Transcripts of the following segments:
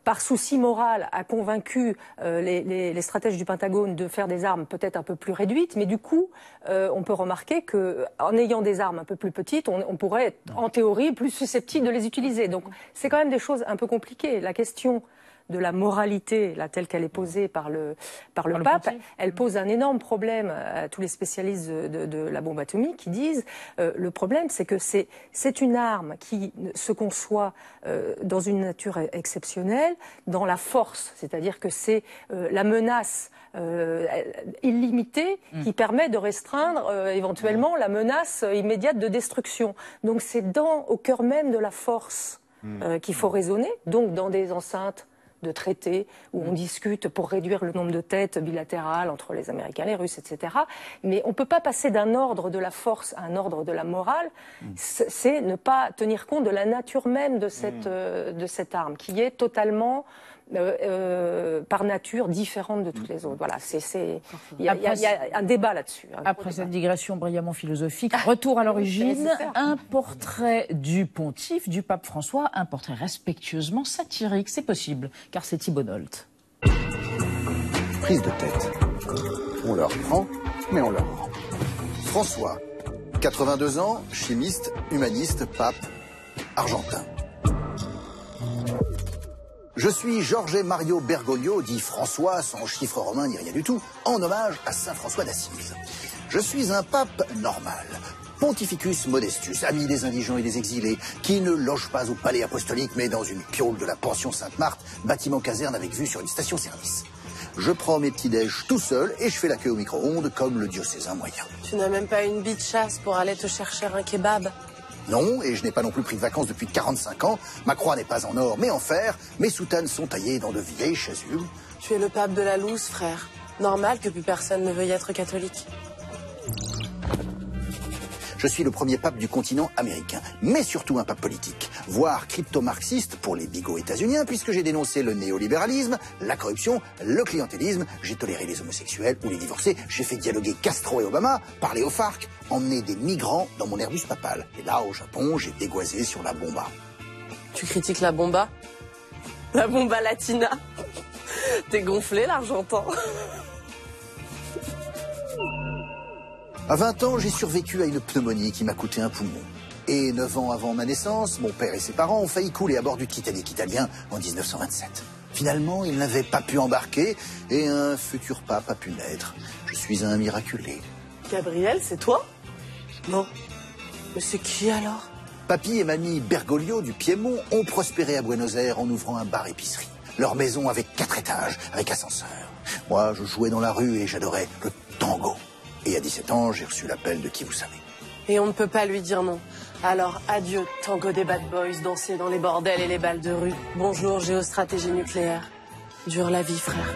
par souci moral, a convaincu les stratèges du Pentagone de faire des armes peut-être un peu plus réduites, mais du coup, on peut remarquer qu'en ayant des armes un peu plus petites, on pourrait être, en théorie, plus susceptible de les utiliser. Donc, c'est quand même des choses un peu compliquées. La question de la moralité, là, telle qu'elle est posée par le pape, elle pose un énorme problème à tous les spécialistes de la bombe atomique qui disent le problème, c'est que c'est une arme qui se conçoit dans une nature exceptionnelle, dans la force, c'est-à-dire que c'est la menace illimitée qui permet de restreindre éventuellement la menace immédiate de destruction. Donc c'est au cœur même de la force qu'il faut raisonner, donc dans des enceintes de traités où on discute pour réduire le nombre de têtes bilatérales entre les Américains, les Russes, etc. Mais on ne peut pas passer d'un ordre de la force à un ordre de la morale. C'est ne pas tenir compte de la nature même de cette arme, qui est totalement, par nature, différente de toutes les autres. Voilà, il y a un débat là-dessus. Après cette digression brillamment philosophique, retour à l'origine, un portrait du pontife, du pape François, un portrait respectueusement satirique, c'est possible, car c'est Thibault Nolte. Prise de tête. On leur prend, mais on leur rend. François, 82 ans, chimiste, humaniste, pape, argentin. Je suis Jorge Mario Bergoglio, dit François, sans chiffre romain ni rien du tout, en hommage à Saint François d'Assise. Je suis un pape normal, Pontificus Modestus, ami des indigents et des exilés, qui ne loge pas au palais apostolique, mais dans une piaule de la pension Sainte-Marthe, bâtiment caserne avec vue sur une station-service. Je prends mes petits-déj tout seul et je fais la queue au micro-ondes comme le diocésain moyen. Tu n'as même pas une bite de chasse pour aller te chercher un kebab? Non, et je n'ai pas non plus pris de vacances depuis 45 ans. Ma croix n'est pas en or, mais en fer. Mes soutanes sont taillées dans de vieilles chasubles. Tu es le pape de la loose, frère. Normal que plus personne ne veuille être catholique. Je suis le premier pape du continent américain, mais surtout un pape politique, voire crypto-marxiste pour les bigots états-uniens, puisque j'ai dénoncé le néolibéralisme, la corruption, le clientélisme, j'ai toléré les homosexuels ou les divorcés, j'ai fait dialoguer Castro et Obama, parler aux FARC, emmener des migrants dans mon Airbus papal. Et là, au Japon, j'ai dégoisé sur la bomba. Tu critiques la bomba? La bomba latina? T'es gonflé, l'Argentin. À 20 ans, j'ai survécu à une pneumonie qui m'a coûté un poumon. Et 9 ans avant ma naissance, mon père et ses parents ont failli couler à bord du Titanic italien en 1927. Finalement, ils n'avaient pas pu embarquer et un futur pape a pu naître. Je suis un miraculé. Gabriel, c'est toi? Non. Mais c'est qui alors? Papy et mamie Bergoglio du Piémont ont prospéré à Buenos Aires en ouvrant un bar-épicerie. Leur maison avait 4 étages, avec ascenseur. Moi, je jouais dans la rue et j'adorais le tango. Et à 17 ans, j'ai reçu l'appel de Qui vous savez. Et on ne peut pas lui dire non. Alors, adieu, tango des bad boys, danser dans les bordels et les balles de rue. Bonjour, géostratégie nucléaire. Dure la vie, frère.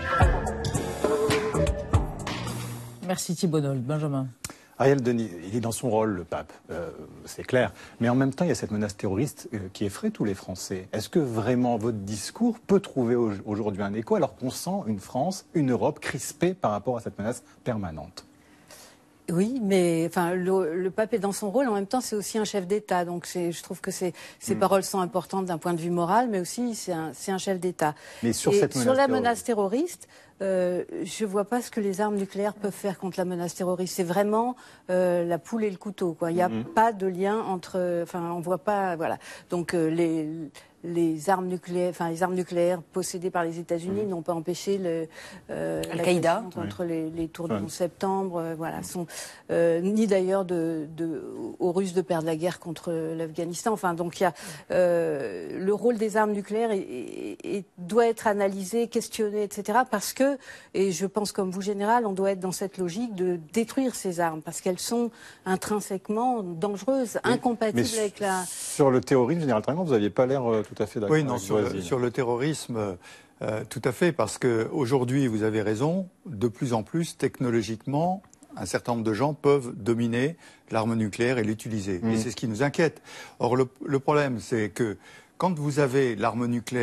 Merci Thibault Nolte. Benjamin. Ariel Denis, il est dans son rôle, le pape, c'est clair. Mais en même temps, il y a cette menace terroriste qui effraie tous les Français. Est-ce que vraiment votre discours peut trouver aujourd'hui un écho alors qu'on sent une France, une Europe crispée par rapport à cette menace permanente ? Oui, mais enfin, le pape est dans son rôle. En même temps, c'est aussi un chef d'État. Donc, je trouve que ses paroles sont importantes d'un point de vue moral, mais aussi c'est un chef d'État. Mais sur la menace terroriste, je vois pas ce que les armes nucléaires peuvent faire contre la menace terroriste. C'est vraiment la poule et le couteau, quoi. Il n'y a pas de lien entre. Enfin, on voit pas. Voilà. Donc les armes nucléaires possédées par les États-Unis n'ont pas empêché Al-Qaïda contre les tours de 11 septembre, voilà, ni d'ailleurs aux Russes de perdre la guerre contre l'Afghanistan. Enfin, donc il y a le rôle des armes nucléaires doit être analysé, questionné, etc. Parce que, et je pense comme vous, général, on doit être dans cette logique de détruire ces armes parce qu'elles sont intrinsèquement dangereuses, incompatibles avec la. Sur le terrorisme, général Trinquant, vous n'aviez pas l'air tout à fait d'accord. Oui, non, sur le terrorisme, tout à fait, parce qu'aujourd'hui, vous avez raison, de plus en plus, technologiquement, un certain nombre de gens peuvent dominer l'arme nucléaire et l'utiliser. Et c'est ce qui nous inquiète. Or, le problème, c'est que quand vous avez l'arme nucléaire,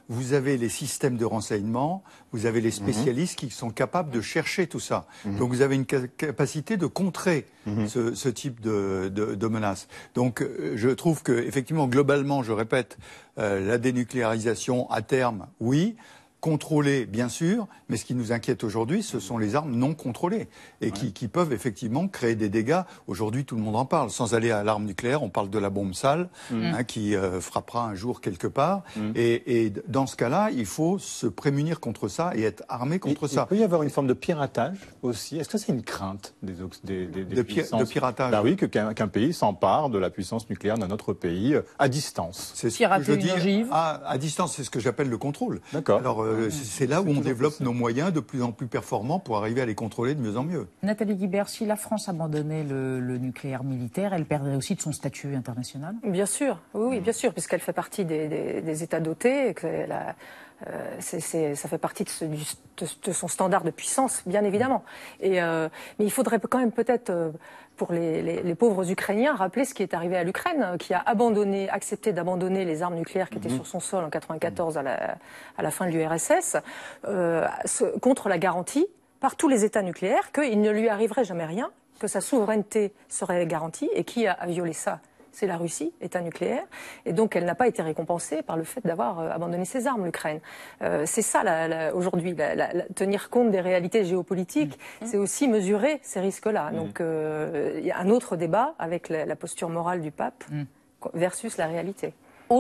vous avez les systèmes de renseignement, vous avez les spécialistes qui sont capables de chercher tout ça. Donc vous avez une capacité de contrer ce type de menace. Donc je trouve que effectivement, globalement, je répète, la dénucléarisation à terme, oui. Contrôlées, bien sûr, mais ce qui nous inquiète aujourd'hui, ce sont les armes non contrôlées et qui peuvent effectivement créer des dégâts. Aujourd'hui, tout le monde en parle. Sans aller à l'arme nucléaire, on parle de la bombe sale qui frappera un jour quelque part. Et dans ce cas-là, il faut se prémunir contre ça et être armé contre ça. Il peut y avoir une forme de piratage aussi. Est-ce que c'est une crainte des puissances de piratage? Bah oui, qu'un pays s'empare de la puissance nucléaire d'un autre pays à distance. C'est ce que je dis. À distance, c'est ce que j'appelle le contrôle. D'accord. Alors, c'est là où on développe nos moyens de plus en plus performants pour arriver à les contrôler de mieux en mieux. Nathalie Guibert, si la France abandonnait le nucléaire militaire, elle perdrait aussi de son statut international? Bien sûr, oui, bien sûr, puisqu'elle fait partie des États dotés, et que ça fait partie de son standard de puissance, bien évidemment. Mais il faudrait quand même peut-être, pour les pauvres Ukrainiens, rappeler ce qui est arrivé à l'Ukraine, qui a accepté d'abandonner les armes nucléaires qui étaient sur son sol en 1994 à la fin de l'URSS, contre la garantie par tous les États nucléaires qu'il ne lui arriverait jamais rien, que sa souveraineté serait garantie, et qui a violé ça? C'est la Russie, État nucléaire, et donc elle n'a pas été récompensée par le fait d'avoir abandonné ses armes, l'Ukraine. C'est ça, aujourd'hui, tenir compte des réalités géopolitiques, c'est aussi mesurer ces risques-là. Donc il y a un autre débat avec la posture morale du pape versus la réalité.